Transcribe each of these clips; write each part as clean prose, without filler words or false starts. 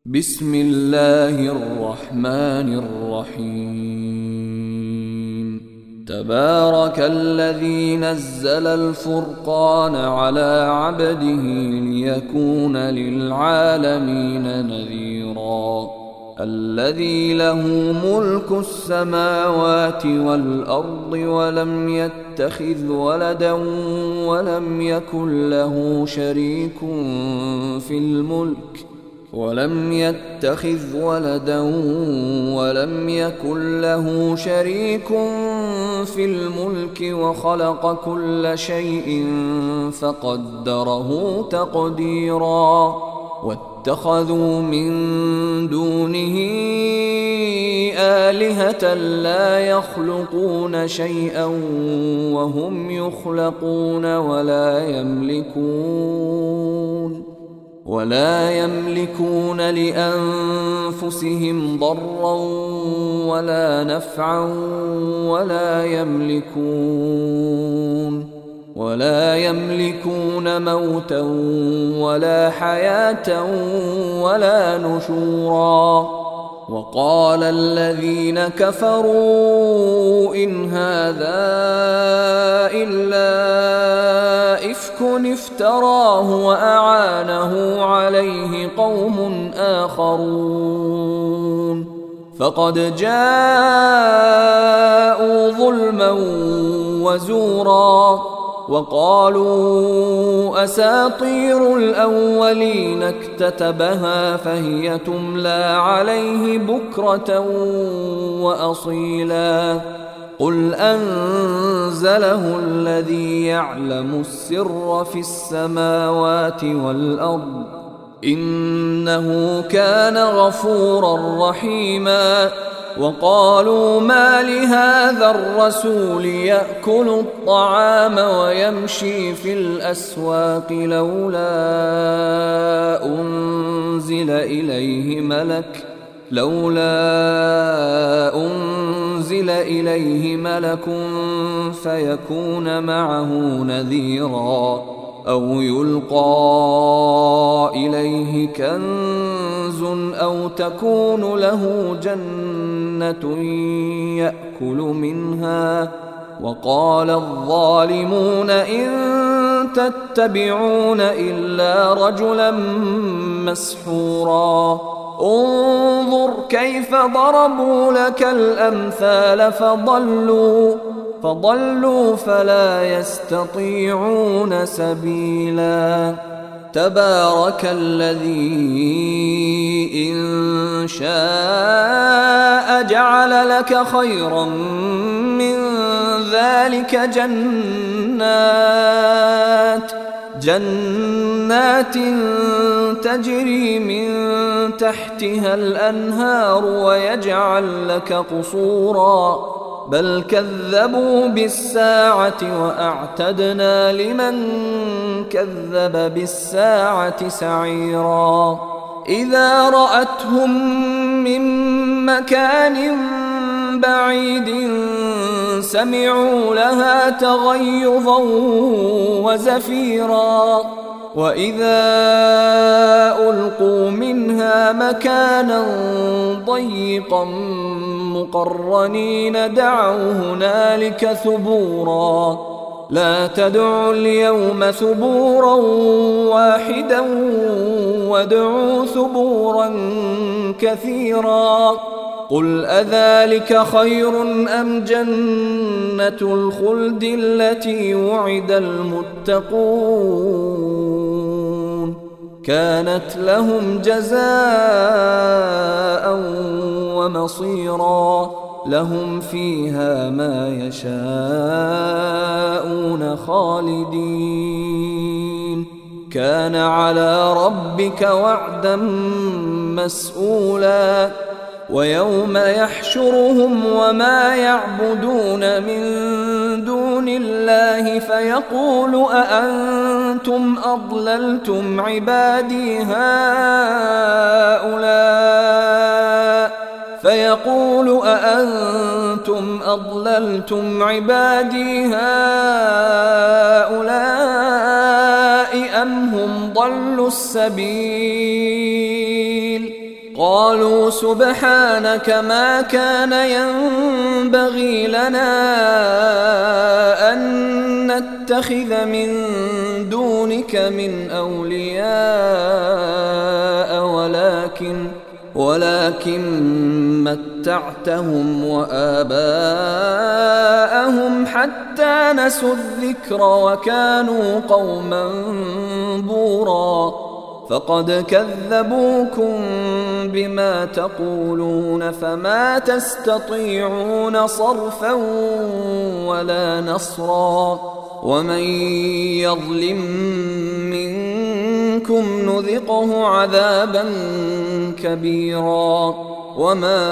بسم الله الرحمن الرحيم. تبارك الذي نزل الفرقان على عبده ليكون للعالمين نذيرا. الذي له ملك السماوات والأرض ولم يتخذ ولدا ولم يكن له شريك في الملك وخلق كل شيء فقدره تقديرا. واتخذوا من دونه آلهة لا يخلقون شيئا وهم يخلقون ولا يملكون لأنفسهم ضرا ولا نفعا ولا يملكون موتا ولا حياة ولا نشورا. وقال الذين كفروا إن هذا إلا إفك افتراه وأعانه عليه قوم آخرون فقد جاءوا ظلما وزورا. وقالوا أساطير الأولين اكتتبها فهي تملى عليه بكرة وأصيلا. قل أنزله الذي يعلم السر في السماوات والأرض إنه كان غفورا رحيما. وقالوا ما لهذا الرسول يأكل الطعام ويمشي في الأسواق لولا أنزل إليه ملك فيكون معه نذيرا أو يلقى إليه كنز أو تكون له جنة يأكل منها. وقال الظالمون إن تتبعون إلا رجلا مسحورا. انظر كيف ضربوا لك الأمثال فضلوا فلا يستطيعون سبيلا. تبارك الذي إن شاء جعل لك خيرا من ذلك جنات تجري من تحتها الأنهار ويجعل لك قصورا. بل كذبوا بالساعة وأعتدنا لمن كذب بالساعة سعيرا. إذا رأتهم من مكان بعيد سمعوا لها تغيظا وزفيرا. وإذا ألقوا منها مكانا ضيقا مقرنين دعوا هنالك ثبورا. لا تدعوا اليوم ثبورا واحدا وادعوا ثبورا كثيرا. قل أذلك خير أم جنة الخلد التي وعد المتقون كانت لهم جزاء ومصيرا. لهم فيها ما يشاءون خالدين كان على ربك وعدا مسئولا. ويوم يحشرهم وما يعبدون من دون الله فيقول أأنتم أضللتم عبادي هؤلاء أم هم ضلوا السبيل قالوا سبحانك ما كان ينبغي لنا أن نتخذ من دونك من أولياء ولكن متعتهم وآباءهم حتى نسوا الذكر وكانوا قوما بورا فقد كذبوكم بما تقولون فما تستطيعون صرفا ولا نصرا ومن يظلم منكم نذقه عذابا كبيرا وما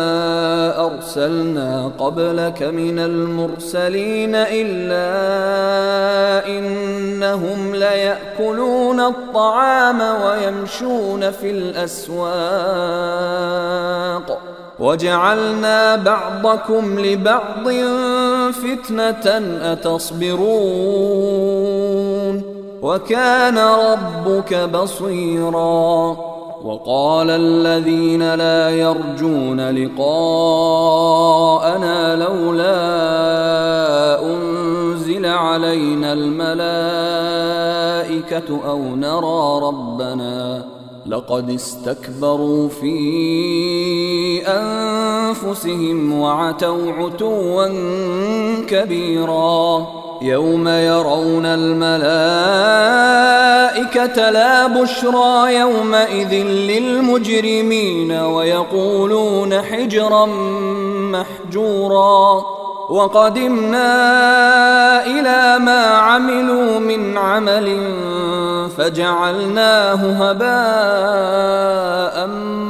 أرسلنا قبلك من المرسلين إلا إنهم ليأكلون الطعام ويمشون في الأسواق وجعلنا بعضكم لبعض فتنة أتصبرون وكان ربك بصيرا وقال الذين لا يرجون لقاءنا لولا أنزل علينا الملائكة أو نرى ربنا لقد استكبروا في أنفسهم وعتوا عتوا كبيرا يوم يرون الملائكة لا بشرى يومئذ للمجرمين ويقولون حجرا محجورا وقدمنا إلى ما عملوا من عمل فجعلناه هباء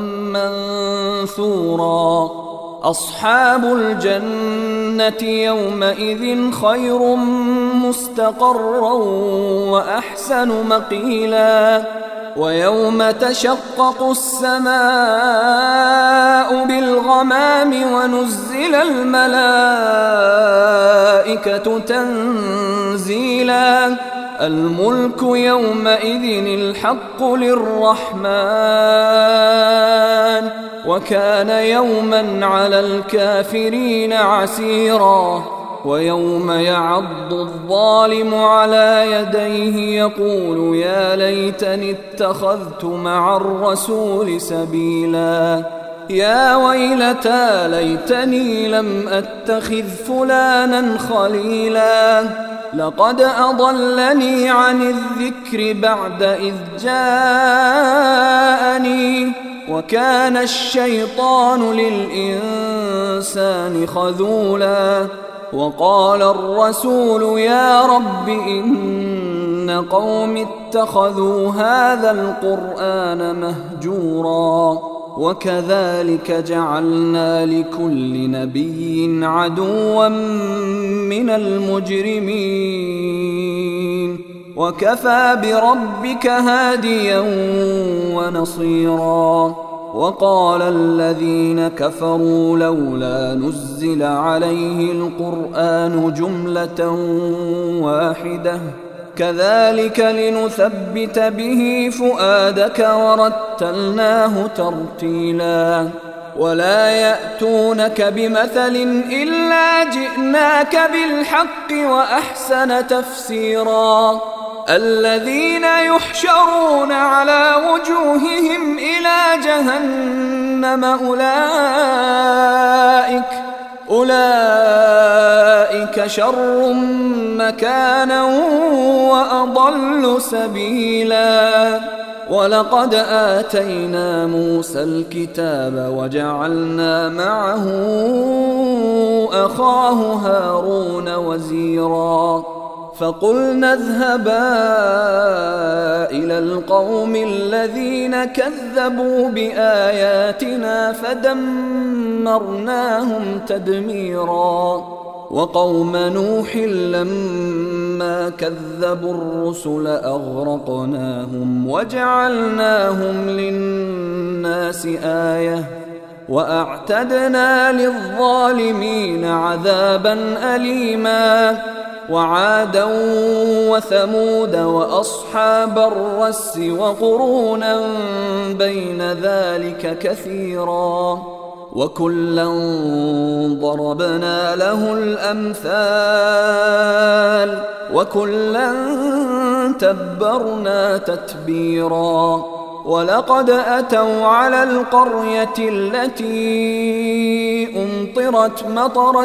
منثورا أصحاب الجنة يومئذ خير مستقرا وأحسن مقيلا ويوم تشقق السماء بالغمام ونزل الملائكة تنزيلا الملك يومئذ الحق للرحمن وكان يوما على الكافرين عسيرا ويوم يعض الظالم على يديه يقول يا ليتني اتخذت مع الرسول سبيلا يا ويلتى ليتني لم أتخذ فلانا خليلا لقد أضلني عن الذكر بعد إذ جاءني وكان الشيطان للإنسان خذولا وقال الرسول يا رب إن قوم اتخذوا هذا القرآن مهجورا وكذلك جعلنا لكل نبي عدوا من المجرمين وكفى بربك هاديا ونصيرا وقال الذين كفروا لولا نزل عليه القرآن جملة واحدة كذلك لنثبت به فؤادك ورتلناه ترتيلا ولا يأتونك بمثل إلا جئناك بالحق وأحسن تفسيرا الذين يحشرون على وجوههم إلى جهنم أولئك شر مكانا وأضل سبيلا ولقد آتينا موسى الكتاب وجعلنا معه أخاه هارون وزيرا فقلنا اذهبا إلى القوم الذين كذبوا بآياتنا فدمرناهم تدميرا وقوم نوح لما كذبوا الرسل أغرقناهم وجعلناهم للناس آية وأعتدنا للظالمين عذابا أليما وعادا وثمود وأصحاب الرس وقرونا بين ذلك كثيرا وكلا ضربنا له الأمثال وكلا تبرنا تتبيرا ولقد أتوا على القرية التي أمطرت مطر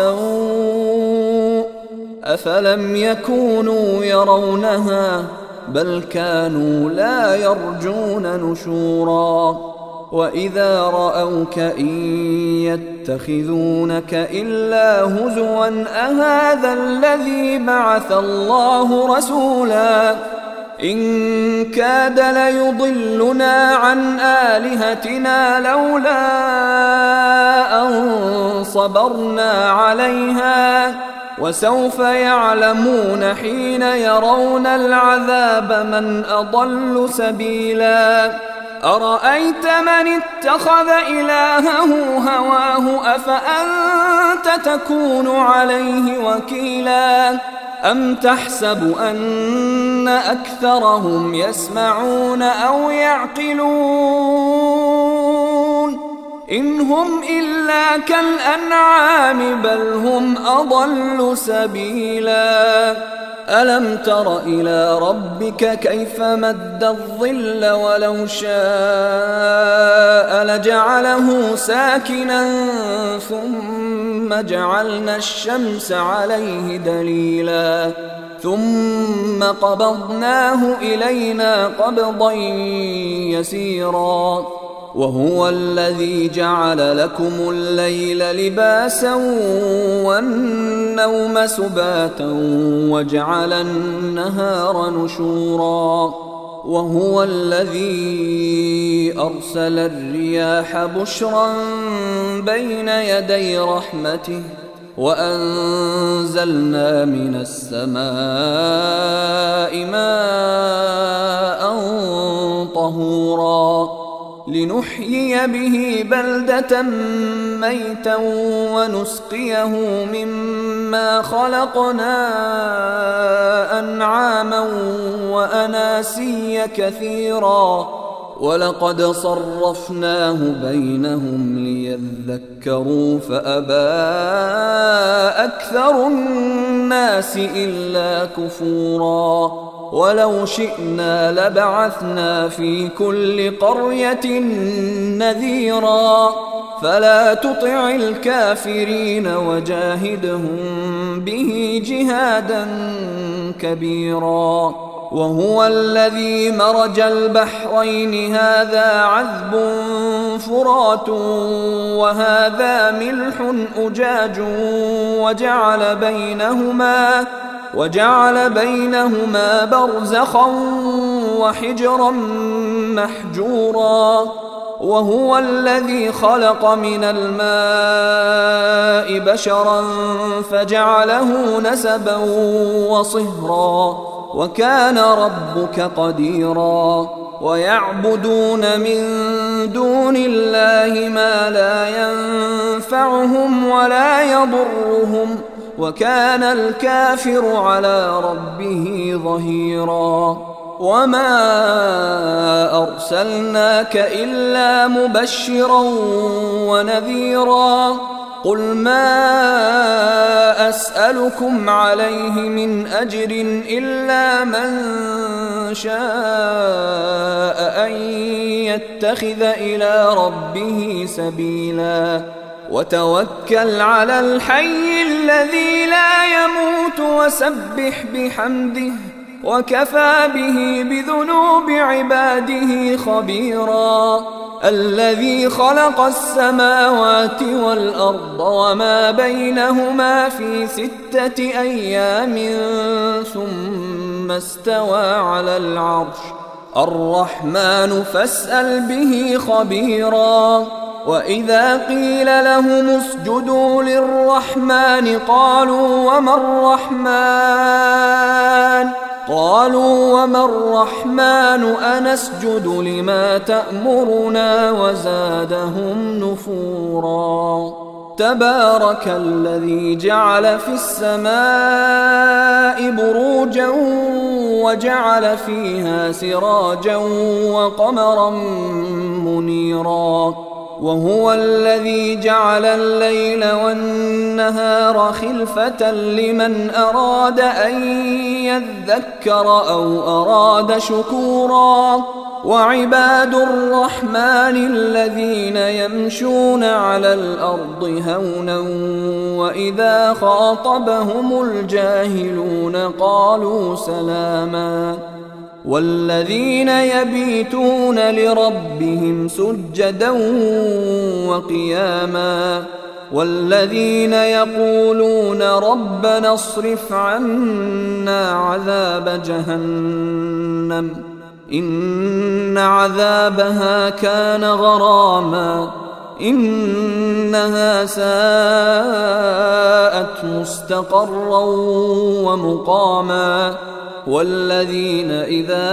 السوء أفلم يكونوا يرونها بل كانوا لا يرجون نشورا وإذا رأوك إن يتخذونك إلا هزوا أهذا الذي بعث الله رسولا إن كاد ليضلنا عن آلهتنا لولا أن صبرنا عليها وسوف يعلمون حين يرون العذاب من أضل سبيلا أرأيت من اتخذ إلهه هواه أفأنت تكون عليه وكيلا أم تحسب أن أكثرهم يسمعون أو يعقلون إن هم إلا كالأنعام بل هم أضل سبيلا ألم تر إلى ربك كيف مد الظل ولو شاء لجعله ساكنا ثم جعلنا الشمس عليه دليلا ثم قبضناه إلينا قبضا يسيرا وهو الذي جعل لكم الليل لباسا والنوم سباتا وجعل النهار نشورا وهو الذي أرسل الرياح بشرا بين يدي رحمته وأنزلنا من السماء ماء طهورا لنحيي به بلدة ميتا ونسقيه مما خلقنا أنعاما وأناسيا كثيرا ولقد صرفناه بينهم ليذكروا فأبى أكثر الناس إلا كفورا ولو شئنا لبعثنا في كل قرية نذيرا فلا تطع الكافرين وجاهدهم به جهادا كبيرا وهو الذي مرج البحرين هذا عذب فرات وهذا ملح أجاج وجعل بينهما برزخا وحجرا محجورا وهو الذي خلق من الماء بشرا فجعله نسبا وصهرا وكان ربك قديرا ويعبدون من دون الله ما لا ينفعهم ولا يضرهم وكان الكافر على ربه ظهيرا وما أرسلناك إلا مبشرا ونذيرا قل ما أسألكم عليه من أجر إلا من شاء أن يتخذ إلى ربه سبيلا وتوكل على الحي الذي لا يموت وسبح بحمده وكفى به بذنوب عباده خبيرا الذي خلق السماوات والأرض وما بينهما في 6 أيام ثم استوى على العرش الرحمن فاسأل به خبيرا وإذا قيل لهم اسجدوا للرحمن قالوا وما الرحمن أنسجد لما تأمرنا وزادهم نفورا تبارك الذي جعل في السماء بروجا وجعل فيها سراجا وقمرا منيرا وهو الذي جعل الليل والنهار خلفة لمن أراد أن يذكر أو أراد شكورا وعباد الرحمن الذين يمشون على الأرض هونا وإذا خاطبهم الجاهلون قالوا سلاما والذين يبيتون لربهم سجدا وقياما والذين يقولون ربنا اصرف عنا عذاب جهنم إن عذابها كان غراما إنها ساءت مستقرا ومقاما والذين إذا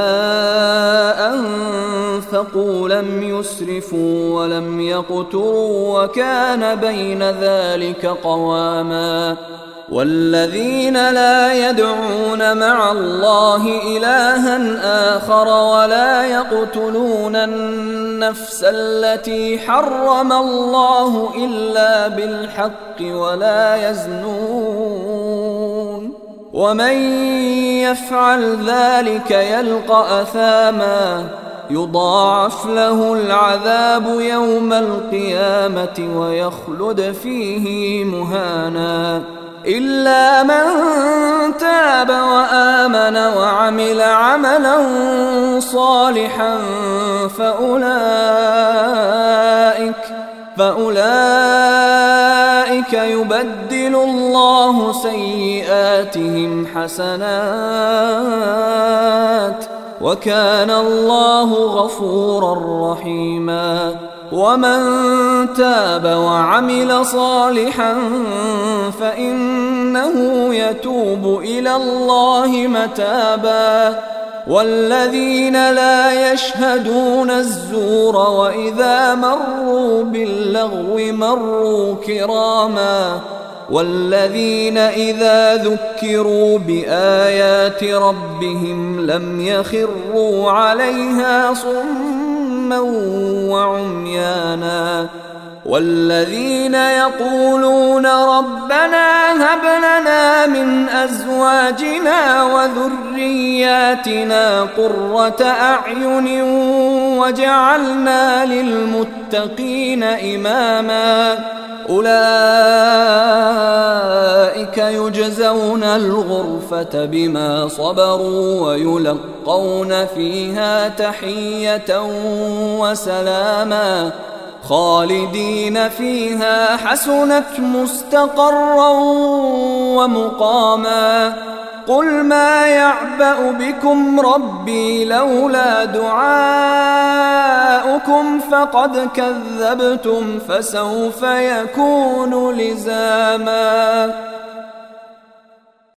أنفقوا لم يسرفوا ولم يقتروا وكان بين ذلك قواما والذين لا يدعون مع الله إلها آخر ولا يقتلون النفس التي حرم الله إلا بالحق ولا يزنون ومن يفعل ذلك يلقى أثاما يضاعف له العذاب يوم القيامة ويخلد فيه مهانا إلا من تاب وآمن وعمل عملا صالحا فأولئك يبدل الله سيئاتهم حسنات وكان الله غفورا رحيما ومن تاب وعمل صالحا فإنه يتوب إلى الله متابا والذين لا يشهدون الزور وإذا مروا باللغو مروا كراما والذين إذا ذكروا بآيات ربهم لم يخروا عليها صما وعميانا والذين يقولون ربنا هب لنا من أزواجنا وذرياتنا قرة أعين وجعلنا للمتقين إماما أولئك يجزون الغرفة بما صبروا ويلقون فيها تحية وسلاما خالدين فيها حسنت مستقرا ومقاما قل ما يعبأ بكم ربي لولا دعاؤكم فقد كذبتم فسوف يكون لزاما